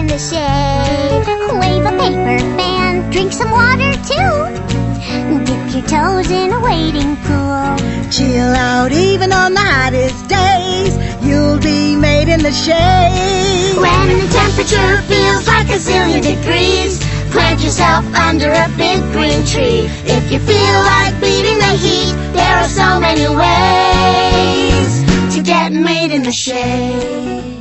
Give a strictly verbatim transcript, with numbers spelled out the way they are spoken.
the shade. Wave a paper fan, drink some water too. Dip your toes in a wading pool. Chill out even on the hottest days. You'll be made in the shade. When the temperature feels like a zillion degrees, plant yourself under a big green tree. If you feel like beating the heat, there are so many ways to get made in the shade.